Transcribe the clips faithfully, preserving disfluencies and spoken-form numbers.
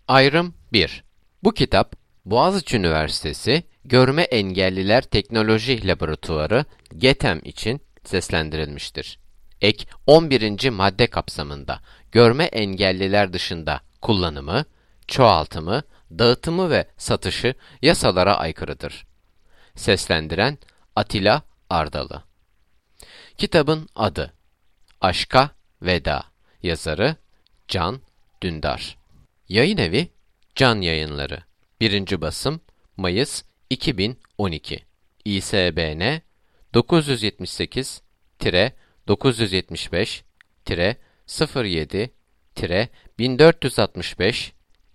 Ayrım bir. Bu kitap, Boğaziçi Üniversitesi Görme Engelliler Teknoloji Laboratuvarı GETEM için seslendirilmiştir. Ek on birinci madde kapsamında görme engelliler dışında kullanımı, çoğaltımı, dağıtımı ve satışı yasalara aykırıdır. Seslendiren Atilla Ardalı. Kitabın adı Aşka Veda. Yazarı Can Dündar. Yayınevi Can Yayınları. Birinci basım Mayıs iki bin on iki. İ S B N dokuz yüz yetmiş sekiz dokuz yüz yetmiş beş sıfır yedi bin dört yüz altmış beş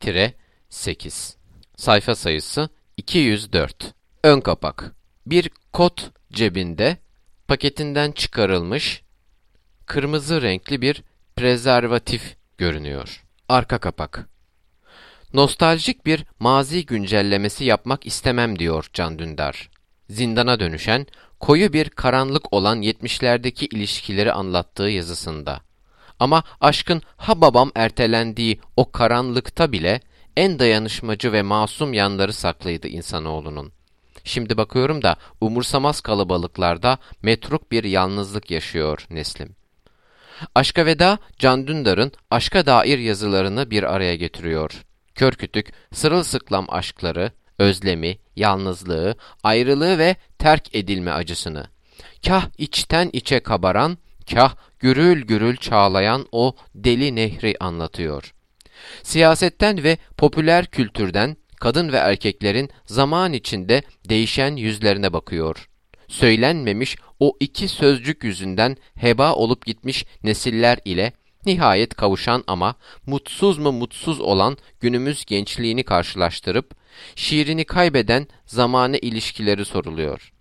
sekiz. Sayfa sayısı iki yüz dört. Ön kapak. Bir kot cebinde paketinden çıkarılmış kırmızı renkli bir prezervatif görünüyor. Arka kapak. Nostaljik bir mazi güncellemesi yapmak istemem diyor Can Dündar. Zindana dönüşen, koyu bir karanlık olan yetmişlerdeki ilişkileri anlattığı yazısında. Ama aşkın ha babam ertelendiği o karanlıkta bile en dayanışmacı ve masum yanları saklıydı insanoğlunun. Şimdi bakıyorum da umursamaz kalabalıklarda metruk bir yalnızlık yaşıyor neslim. Aşka Veda, Can Dündar'ın aşka dair yazılarını bir araya getiriyor. Körkütük, sırılsıklam aşkları, özlemi, yalnızlığı, ayrılığı ve terk edilme acısını. Kah içten içe kabaran, kah gürül gürül çağlayan o deli nehri anlatıyor. Siyasetten ve popüler kültürden kadın ve erkeklerin zaman içinde değişen yüzlerine bakıyor. Söylenmemiş o iki sözcük yüzünden heba olup gitmiş nesiller ile nihayet kavuşan ama mutsuz mu mutsuz olan günümüz gençliğini karşılaştırıp şiirini kaybeden zamane ilişkileri soruluyor.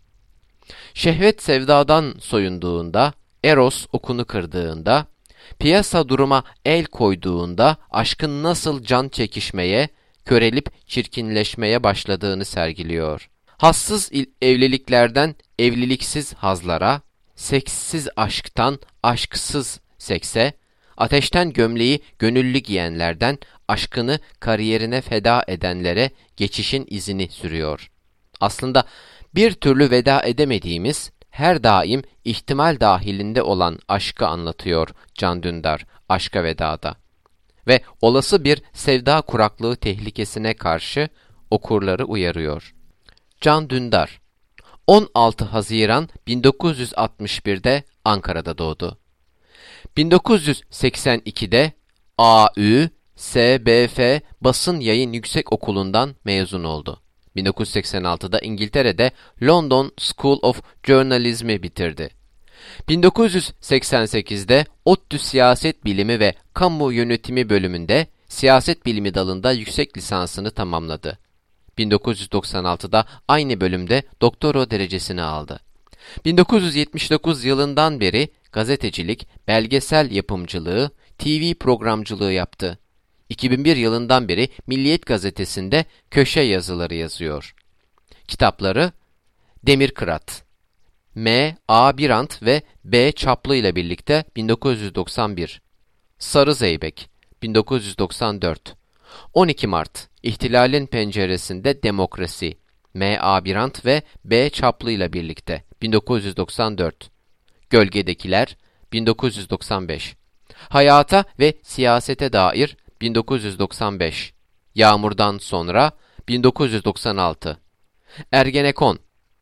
Şehvet sevdadan soyunduğunda, eros okunu kırdığında, piyasa duruma el koyduğunda aşkın nasıl can çekişmeye, körelip çirkinleşmeye başladığını sergiliyor. Hassız evliliklerden evliliksiz hazlara, seksiz aşktan aşksız sekse, ateşten gömleği gönüllü giyenlerden aşkını kariyerine feda edenlere geçişin izini sürüyor. Aslında bir türlü veda edemediğimiz, her daim ihtimal dahilinde olan aşkı anlatıyor Can Dündar Aşka Veda'da. Ve olası bir sevda kuraklığı tehlikesine karşı okurları uyarıyor. Can Dündar, on altı Haziran bin dokuz yüz altmış bir'de Ankara'da doğdu. bin dokuz yüz seksen iki'de A Ü S B F Basın Yayın Yüksekokulu'ndan mezun oldu. bin dokuz yüz seksen altı'da İngiltere'de London School of Journalism'i bitirdi. bin dokuz yüz seksen sekiz'de ODTÜ Siyaset Bilimi ve Kamu Yönetimi bölümünde siyaset bilimi dalında yüksek lisansını tamamladı. bin dokuz yüz doksan altı'da aynı bölümde doktora derecesini aldı. bin dokuz yüz yetmiş dokuz yılından beri gazetecilik, belgesel yapımcılığı, T V programcılığı yaptı. iki bin bir yılından beri Milliyet Gazetesi'nde köşe yazıları yazıyor. Kitapları Demir Kırat, M. A. Birant ve B. Çaplı ile birlikte bin dokuz yüz doksan bir, Sarı Zeybek bin dokuz yüz doksan dört, on iki Mart İhtilalin Penceresi'nde Demokrasi, M. A. Birant ve B. Çaplı ile birlikte bin dokuz yüz doksan dört, Gölgedekiler bin dokuz yüz doksan beş, Hayata ve Siyasete Dair bin dokuz yüz doksan beş, Yağmurdan Sonra bin dokuz yüz doksan altı, Ergenekon,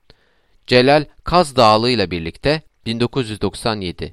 Celal Kazdağlı ile birlikte bin dokuz yüz doksan yedi,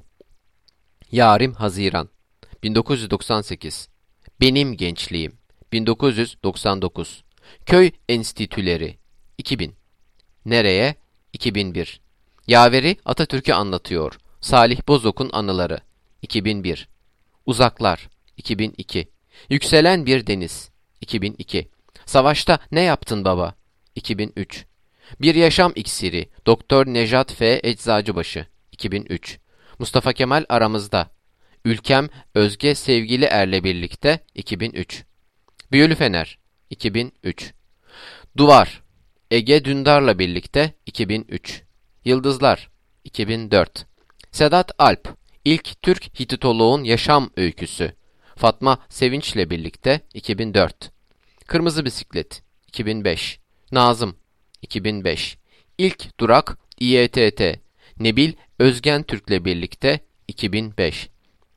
Yarim Haziran bin dokuz yüz doksan sekiz, Benim Gençliğim bin dokuz yüz doksan dokuz, Köy Enstitüleri iki bin, Nereye iki bin bir, Yaveri Atatürk'ü Anlatıyor, Salih Bozok'un Anıları iki bin bir, Uzaklar iki bin iki, Yükselen Bir Deniz iki bin iki, Savaşta Ne Yaptın Baba iki bin üç, Bir Yaşam İksiri Doktor Nejat F. Eczacıbaşı iki bin üç, Mustafa Kemal Aramızda, Ülkem Özge Sevgili Er'le birlikte iki bin üç, Büyülü Fener iki bin üç, Duvar Ege Dündar'la birlikte iki bin üç, Yıldızlar iki bin dört, Sedat Alp İlk Türk Hititoloğun Yaşam Öyküsü, Fatma Sevinç'le birlikte iki bin dört. Kırmızı Bisiklet iki bin beş. Nazım iki bin beş. İlk Durak İ E T T. Nebil Özgen Türk'le birlikte iki bin beş.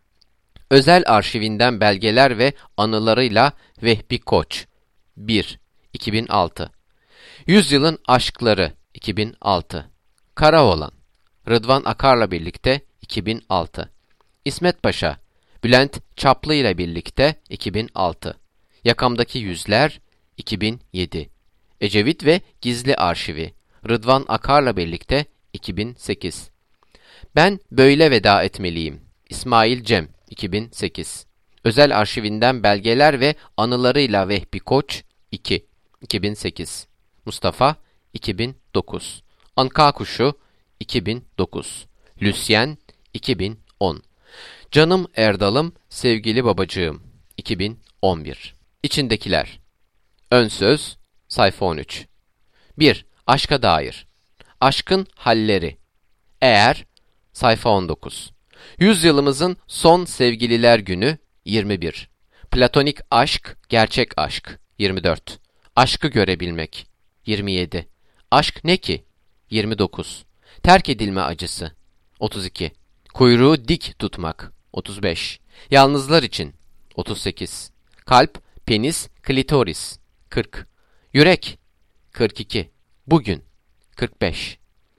Özel arşivinden belgeler ve anılarıyla Vehbi Koç bir. iki bin altı. Yüzyılın Aşkları iki bin altı. Karaoğlan Rıdvan Akar'la birlikte iki bin altı. İsmet Paşa Bülent Çaplı ile birlikte iki bin altı. Yakamdaki Yüzler iki bin yedi. Ecevit ve Gizli Arşivi Rıdvan Akar'la birlikte iki bin sekiz. Ben Böyle Veda Etmeliyim İsmail Cem iki bin sekiz. Özel arşivinden belgeler ve anılarıyla Vehbi Koç iki. iki bin sekiz. Mustafa iki bin dokuz. Anka Kuşu iki bin dokuz. Lucien iki bin on. Canım Erdal'ım, sevgili babacığım iki bin on bir. İçindekiler. Ön söz sayfa on üç. bir. Aşka dair. Aşkın halleri. Eğer sayfa on dokuz. Yüzyılımızın son sevgililer günü yirmi bir. Platonik aşk, gerçek aşk yirmi dört. Aşkı görebilmek yirmi yedi. Aşk ne ki? yirmi dokuz. Terk edilme acısı otuz iki. Kuyruğu dik tutmak otuz beş. Yalnızlar için otuz sekiz. Kalp, penis, klitoris kırk. Yürek kırk iki. Bugün kırk beş.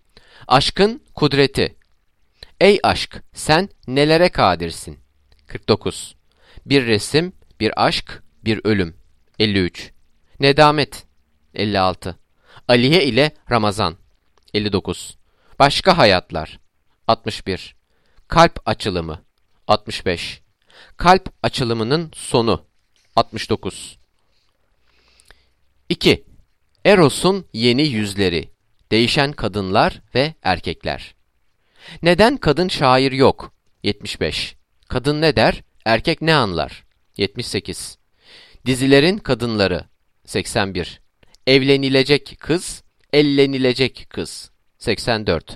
Aşkın kudreti. Ey aşk, sen nelere kadirsin? kırk dokuz. Bir resim, bir aşk, bir ölüm elli üç. Nedamet elli altı. Aliye ile Ramazan elli dokuz. Başka hayatlar altmış bir. Kalp açılımı altmış beş. Kalp açılımının sonu altmış dokuz. iki. Eros'un yeni yüzleri. Değişen kadınlar ve erkekler. Neden kadın şair yok? yetmiş beş. Kadın ne der, erkek ne anlar? yetmiş sekiz. Dizilerin kadınları seksen bir. Evlenilecek kız, ellenilecek kız seksen dört.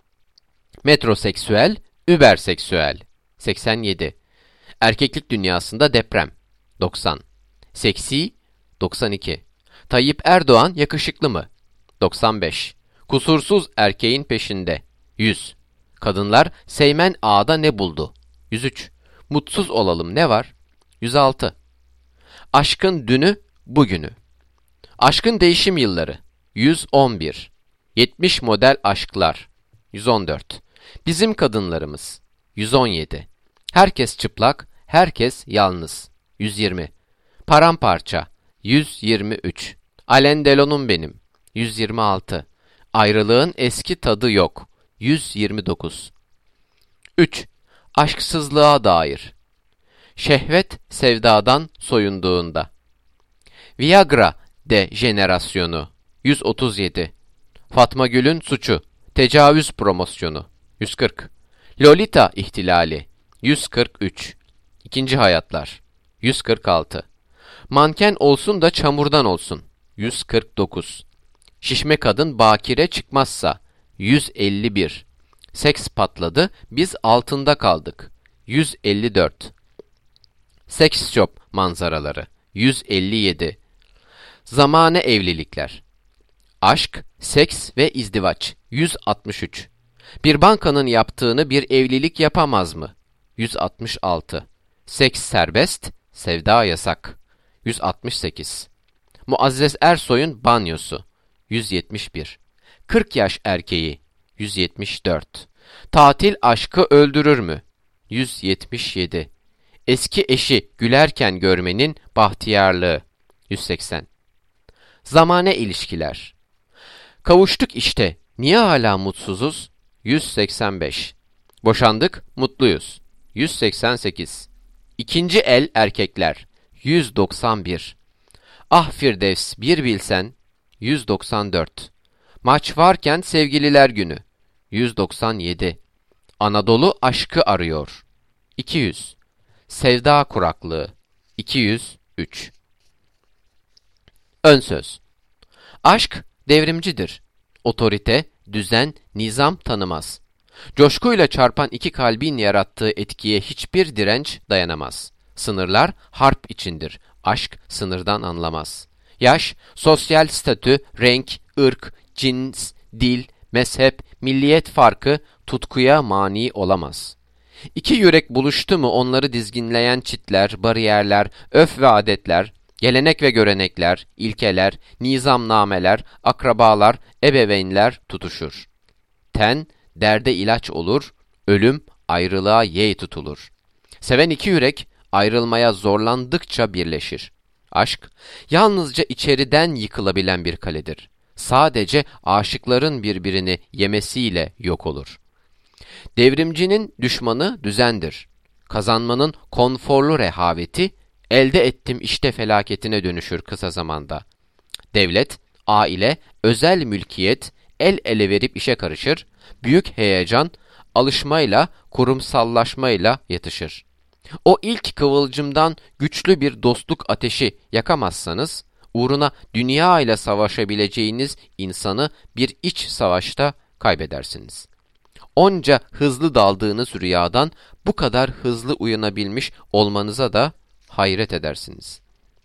Metroseksüel, überseksüel seksen yedi. Erkeklik dünyasında deprem doksan. Seksi doksan iki. Tayyip Erdoğan yakışıklı mı? doksan beş. Kusursuz erkeğin peşinde yüz. Kadınlar Seymen Ağa'da ne buldu? yüz üç. Mutsuz olalım ne var? yüz altı. Aşkın dünü, bugünü. Aşkın değişim yılları yüz on bir. yetmiş model aşklar yüz on dört. Bizim kadınlarımız yüz on yedi. Herkes çıplak, herkes yalnız yüz yirmi. Paramparça yüz yirmi üç. Alain Delon'um benim yüz yirmi altı. Ayrılığın eski tadı yok yüz yirmi dokuz. üç. Aşksızlığa dair. Şehvet sevdadan soyunduğunda. Viagra de jenerasyonu yüz otuz yedi. Fatma Gül'ün suçu, tecavüz promosyonu yüz kırk. Lolita ihtilali yüz kırk üç. İkinci hayatlar yüz kırk altı. Manken olsun da çamurdan olsun yüz kırk dokuz. Şişme kadın bakire çıkmazsa yüz elli bir. Seks patladı, biz altında kaldık yüz elli dört. Seks shop manzaraları yüz elli yedi. Zamane evlilikler. Aşk, seks ve izdivaç yüz altmış üç. Bir bankanın yaptığını bir evlilik yapamaz mı? yüz altmış altı. Seks serbest, sevda yasak yüz altmış sekiz. Muazzez Ersoy'un banyosu yüz yetmiş bir. kırk yaş erkeği yüz yetmiş dört. Tatil aşkı öldürür mü? yüz yetmiş yedi. Eski eşi gülerken görmenin bahtiyarlığı yüz seksen. Zamane ilişkiler. Kavuştuk işte, niye hala mutsuzuz? yüz seksen beş. Boşandık, mutluyuz yüz seksen sekiz. İkinci el erkekler yüz doksan bir. Ah Firdevs bir bilsen yüz doksan dört. Maç varken sevgililer günü yüz doksan yedi. Anadolu aşkı arıyor iki yüz. Sevda kuraklığı iki yüz üç. Ön söz. Aşk devrimcidir. Otorite, düzen, nizam tanımaz. Coşkuyla çarpan iki kalbin yarattığı etkiye hiçbir direnç dayanamaz. Sınırlar harp içindir. Aşk sınırdan anlamaz. Yaş, sosyal statü, renk, ırk, cins, dil, mezhep, milliyet farkı tutkuya mani olamaz. İki yürek buluştu mu onları dizginleyen çitler, bariyerler, öf ve adetler, gelenek ve görenekler, ilkeler, nizamnameler, akrabalar, ebeveynler tutuşur. Ten, derde ilaç olur, ölüm ayrılığa yey tutulur. Seven iki yürek ayrılmaya zorlandıkça birleşir. Aşk, yalnızca içeriden yıkılabilen bir kaledir. Sadece aşıkların birbirini yemesiyle yok olur. Devrimcinin düşmanı düzendir. Kazanmanın konforlu rehaveti, elde ettim işte felaketine dönüşür kısa zamanda. Devlet, aile, özel mülkiyet, el ele verip işe karışır, büyük heyecan, alışmayla, kurumsallaşmayla yatışır. O ilk kıvılcımdan güçlü bir dostluk ateşi yakamazsanız, uğruna dünya ile savaşabileceğiniz insanı bir iç savaşta kaybedersiniz. Onca hızlı daldığınız rüyadan bu kadar hızlı uyanabilmiş olmanıza da hayret edersiniz.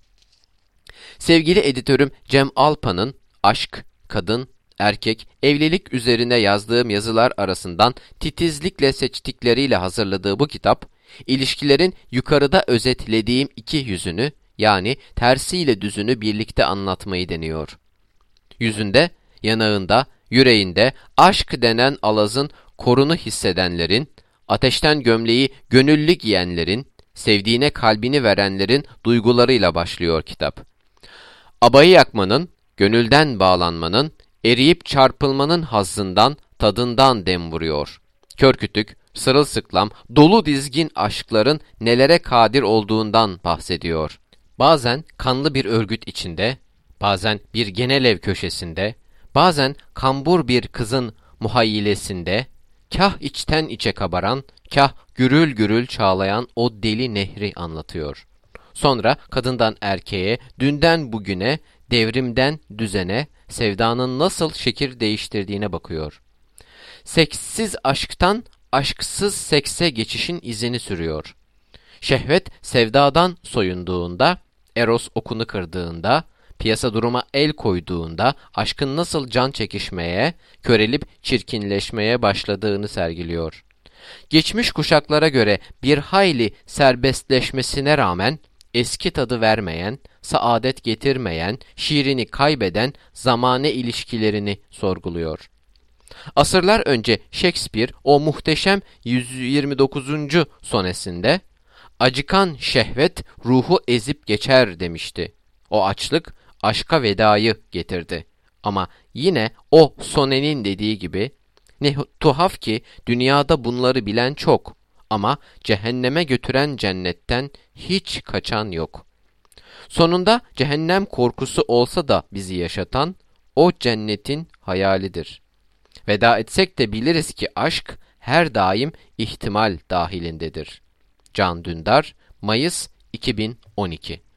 Sevgili editörüm Cem Alpan'ın aşk, kadın, erkek, evlilik üzerine yazdığım yazılar arasından titizlikle seçtikleriyle hazırladığı bu kitap, ilişkilerin yukarıda özetlediğim iki yüzünü, yani tersiyle düzünü birlikte anlatmayı deniyor. Yüzünde, yanağında, yüreğinde aşk denen alazın korunu hissedenlerin, ateşten gömleği gönüllü giyenlerin, sevdiğine kalbini verenlerin duygularıyla başlıyor kitap. Abayı yakmanın, gönülden bağlanmanın, eriyip çarpılmanın hazzından, tadından dem vuruyor. Körkütük, sırılsıklam, dolu dizgin aşkların nelere kadir olduğundan bahsediyor. Bazen kanlı bir örgüt içinde, bazen bir genelev köşesinde, bazen kambur bir kızın muhayyilesinde, kah içten içe kabaran, kah gürül gürül çağlayan o deli nehri anlatıyor. Sonra kadından erkeğe, dünden bugüne, devrimden düzene, sevdanın nasıl şekil değiştirdiğine bakıyor. Seksiz aşktan aşksız sekse geçişin izini sürüyor. Şehvet sevdadan soyunduğunda, eros okunu kırdığında, piyasa duruma el koyduğunda aşkın nasıl can çekişmeye, körelip çirkinleşmeye başladığını sergiliyor. Geçmiş kuşaklara göre bir hayli serbestleşmesine rağmen eski tadı vermeyen, saadet getirmeyen, şiirini kaybeden zamane ilişkilerini sorguluyor. Asırlar önce Shakespeare o muhteşem yüz yirmi dokuzuncu sonesinde acıkan şehvet ruhu ezip geçer demişti. O açlık aşka vedayı getirdi. Ama yine o sonenin dediği gibi ne tuhaf ki dünyada bunları bilen çok ama cehenneme götüren cennetten hiç kaçan yok. Sonunda cehennem korkusu olsa da bizi yaşatan o cennetin hayalidir. Veda etsek de biliriz ki aşk her daim ihtimal dahilindedir. Can Dündar, Mayıs iki bin on iki.